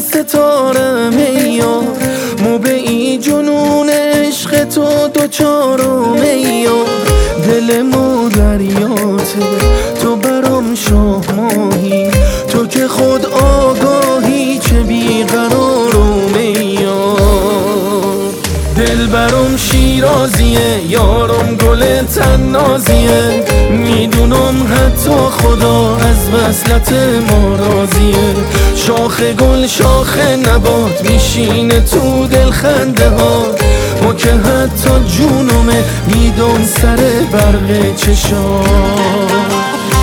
ستارم ای یار، موبعی جنون عشق تو دوچارم ای یار. دل ما دریاته تو برام شاه ماهی، تو که خود آگاهی چه بیقرارم ای یار. دل برام شیرازیه یارم گل تنازیه، میدونم حتی خدا از وصلت ما راضیه. شاخ گل شاخ نبات میشینه تو دل خنده ها، ما که حتی جونمه میدون سر برق چشام.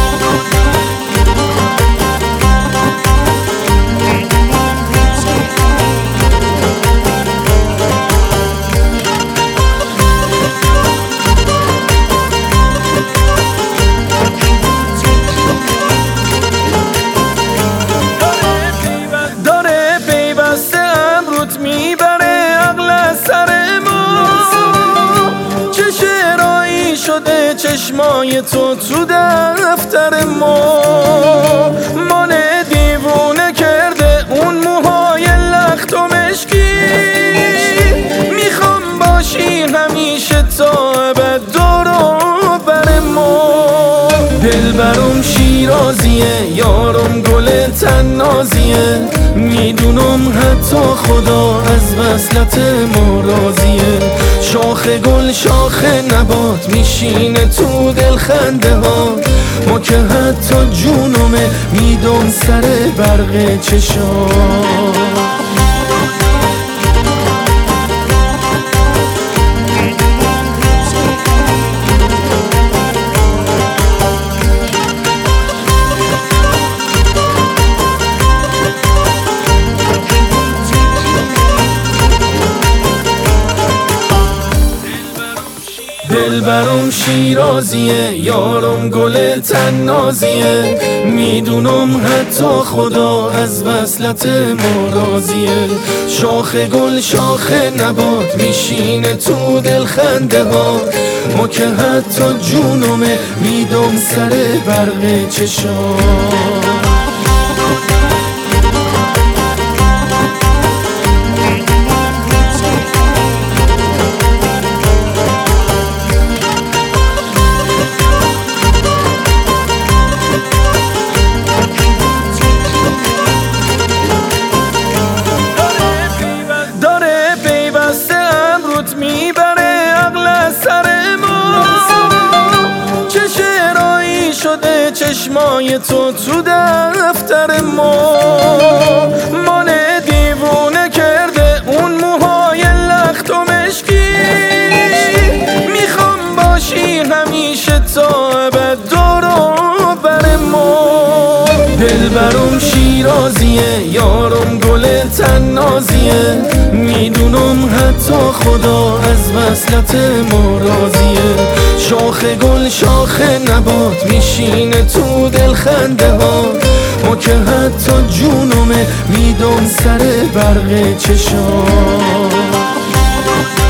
چشمای تو دفتر ما من دیوونه کرده، اون موهای لخت و مشکی. میخوام باشی همیشه تا ابد دور و بر ما. دل برام شیرازیه یارم گل تنازیه، میدونم حتی خدا از وصلت ما راضیه. شاخ گل شاخ نبات میشینه تو دل خنده ها، ما که حتی جونمه میدون سر برق چشام. دل برام شیرازیه یارم گل تنازیه، میدونم حتی خدا از وصلت ما راضیه. شاخ گل شاخ نبات میشینه تو دل خنده ها، ما که حتی جونمه میدم سر برق چشام. چشمای تو دفتر ما من دیوونه کرده، اون موهای لخت و مشکی. میخوام باشی همیشه تا ابد دور و بر ما. دل برام شیرازیه یارم گل تنازیه، میدونم حتی خدا از وصلت ما راضیه. شاخ گل شاخ نبات میشینه تو دل خنده ها، ما که حتی جونمه میدون سر برق چشام.